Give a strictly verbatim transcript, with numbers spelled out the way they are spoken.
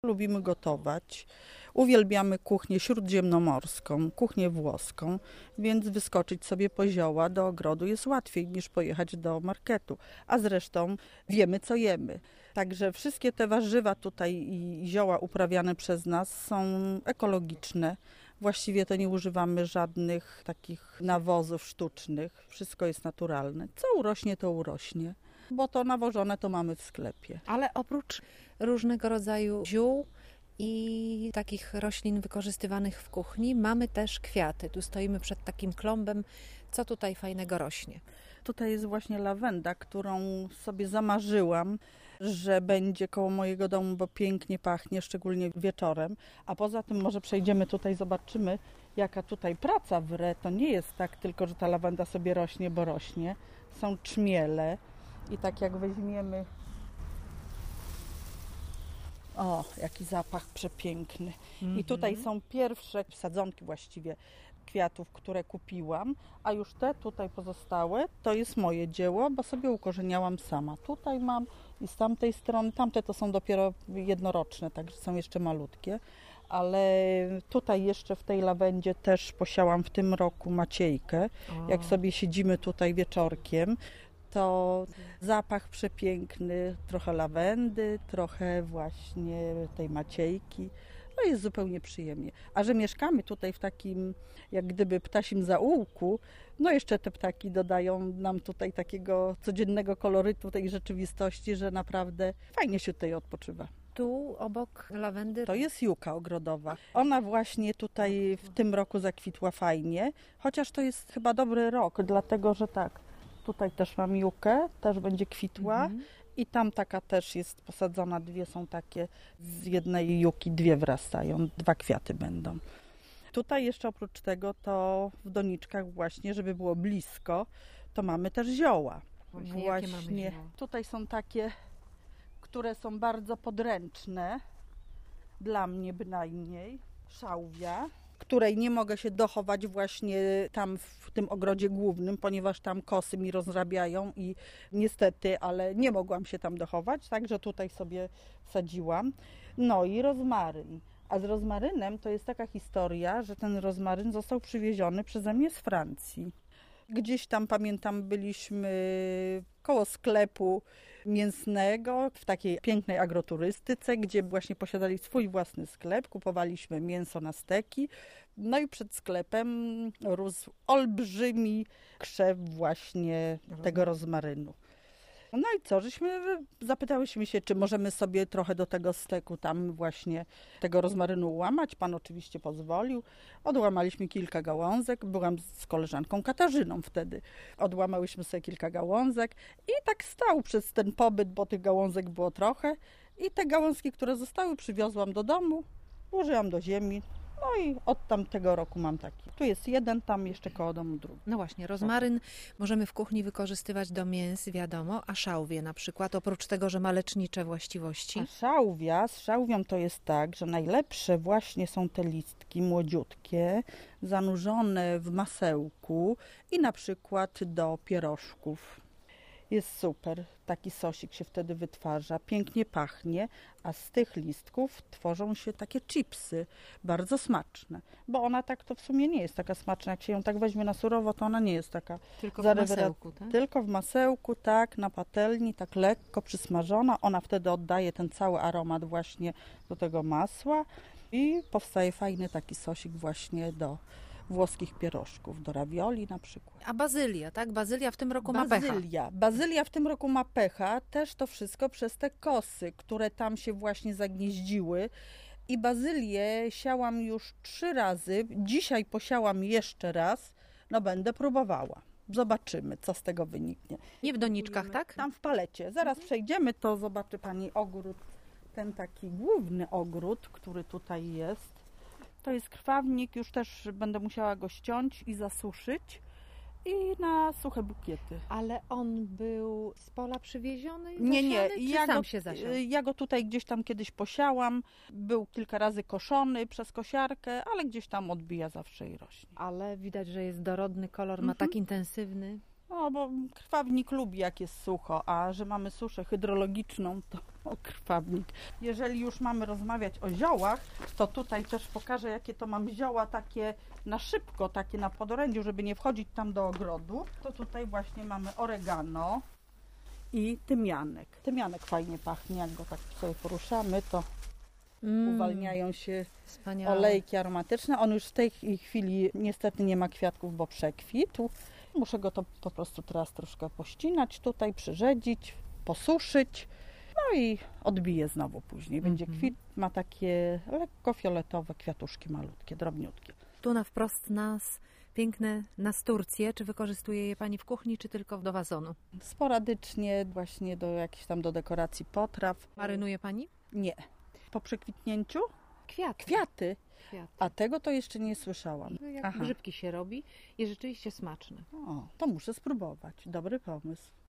Lubimy gotować, uwielbiamy kuchnię śródziemnomorską, kuchnię włoską, więc wyskoczyć sobie po zioła do ogrodu jest łatwiej niż pojechać do marketu, a zresztą wiemy co jemy. Także wszystkie te warzywa tutaj i zioła uprawiane przez nas są ekologiczne. Właściwie to nie używamy żadnych takich nawozów sztucznych, wszystko jest naturalne. Co urośnie, to urośnie, bo to nawożone to mamy w sklepie. Ale oprócz różnego rodzaju ziół i takich roślin wykorzystywanych w kuchni, mamy też kwiaty. Tu stoimy przed takim klombem. Co tutaj fajnego rośnie? Tutaj jest właśnie lawenda, którą sobie zamarzyłam, że będzie koło mojego domu, bo pięknie pachnie, szczególnie wieczorem. A poza tym może przejdziemy tutaj, zobaczymy, jaka tutaj praca wre. To nie jest tak tylko, że ta lawenda sobie rośnie, bo rośnie. Są trzmiele i tak jak weźmiemy... O, jaki zapach przepiękny. Mm-hmm. I tutaj są pierwsze sadzonki właściwie kwiatów, które kupiłam, a już te tutaj pozostałe to jest moje dzieło, bo sobie ukorzeniałam sama. Tutaj mam i z tamtej strony, tamte to są dopiero jednoroczne, także są jeszcze malutkie, ale tutaj jeszcze w tej lawendzie też posiałam w tym roku maciejkę. O. Jak sobie siedzimy tutaj wieczorkiem, to zapach przepiękny, trochę lawendy, trochę właśnie tej maciejki. No jest zupełnie przyjemnie. A że mieszkamy tutaj w takim, jak gdyby ptasim zaułku, no jeszcze te ptaki dodają nam tutaj takiego codziennego kolorytu tej rzeczywistości, że naprawdę fajnie się tutaj odpoczywa. Tu obok lawendy... To jest juka ogrodowa. Ona właśnie tutaj w tym roku zakwitła fajnie, chociaż to jest chyba dobry rok, dlatego że tak, tutaj też mam jukę, też będzie kwitła. Mhm. I tam taka też jest posadzona, dwie są takie, z jednej juki dwie wrastają, dwa kwiaty będą. Tutaj jeszcze oprócz tego to w doniczkach właśnie, żeby było blisko, to mamy też zioła. Właśnie, jakie mamy zioła? Tutaj są takie, które są bardzo podręczne, dla mnie bynajmniej, szałwia, której nie mogę się dochować właśnie tam w tym ogrodzie głównym, ponieważ tam kosy mi rozrabiają i niestety, ale nie mogłam się tam dochować, także tutaj sobie sadziłam. No i rozmaryn. A z rozmarynem to jest taka historia, że ten rozmaryn został przywieziony przeze mnie z Francji. Gdzieś tam, pamiętam, byliśmy koło sklepu mięsnego w takiej pięknej agroturystyce, gdzie właśnie posiadali swój własny sklep, kupowaliśmy mięso na steki. No i przed sklepem rósł olbrzymi krzew właśnie tego rozmarynu. No i co, żeśmy zapytałyśmy się, czy możemy sobie trochę do tego steku tam właśnie tego rozmarynu ułamać. Pan oczywiście pozwolił. Odłamaliśmy kilka gałązek. Byłam z koleżanką Katarzyną wtedy. Odłamałyśmy sobie kilka gałązek i tak stał przez ten pobyt, bo tych gałązek było trochę. I te gałązki, które zostały, przywiozłam do domu, włożyłam do ziemi. No i od tamtego roku mam taki. Tu jest jeden, tam jeszcze koło domu drugi. No właśnie, rozmaryn możemy w kuchni wykorzystywać do mięs, wiadomo, a szałwię na przykład, oprócz tego, że ma lecznicze właściwości. A szałwia, z szałwią to jest tak, że najlepsze właśnie są te listki młodziutkie, zanurzone w masełku i na przykład do pierożków. Jest super, taki sosik się wtedy wytwarza, pięknie pachnie, a z tych listków tworzą się takie chipsy, bardzo smaczne, bo ona tak to w sumie nie jest taka smaczna, jak się ją tak weźmie na surowo, to ona nie jest taka. Tylko w masełku, tak? Tylko w masełku, tak, na patelni, tak lekko przysmażona, ona wtedy oddaje ten cały aromat właśnie do tego masła i powstaje fajny taki sosik właśnie do włoskich pierożków, do ravioli na przykład. A bazylia, tak? Bazylia w tym roku bazylia. ma pecha. Bazylia w tym roku ma pecha, też to wszystko przez te kosy, które tam się właśnie zagnieździły. I bazylię siałam już trzy razy, dzisiaj posiałam jeszcze raz, no będę próbowała. Zobaczymy, co z tego wyniknie. Nie w doniczkach, tak? Tam w palecie. Zaraz przejdziemy, to zobaczy Pani ogród, ten taki główny ogród, który tutaj jest. To jest krwawnik, już też będę musiała go ściąć i zasuszyć i na suche bukiety. Ale on był z pola przywieziony i Nie, nie, czy ja sam go, się zasiał? ja go tutaj gdzieś tam kiedyś posiałam, był kilka razy koszony przez kosiarkę, ale gdzieś tam odbija zawsze i rośnie. Ale widać, że jest dorodny kolor, mhm. ma tak intensywny. No, bo krwawnik lubi, jak jest sucho, a że mamy suszę hydrologiczną, to o, krwawnik. Jeżeli już mamy rozmawiać o ziołach, to tutaj też pokażę, jakie to mam zioła takie na szybko, takie na podorędziu, żeby nie wchodzić tam do ogrodu. To tutaj właśnie mamy oregano i tymianek. Tymianek fajnie pachnie, jak go tak sobie poruszamy, to Mm, uwalniają się wspaniałe. olejki aromatyczne. On już w tej chwili niestety nie ma kwiatków, bo przekwitł. Muszę go to po prostu teraz troszkę pościnać tutaj, przyrzedzić, posuszyć. No i odbije znowu później. Będzie Mhm. kwit, ma takie lekko fioletowe kwiatuszki malutkie, drobniutkie. Tu na wprost nas piękne nasturcje. Czy wykorzystuje je Pani w kuchni, czy tylko do wazonu? Sporadycznie właśnie do jakichś tam do dekoracji potraw. Marynuje Pani? Nie. Po przekwitnięciu Kwiaty. kwiaty, Kwiaty. a tego to jeszcze nie słyszałam. Jak Aha. grzybki się robi i rzeczywiście smaczne. O, to muszę spróbować. Dobry pomysł.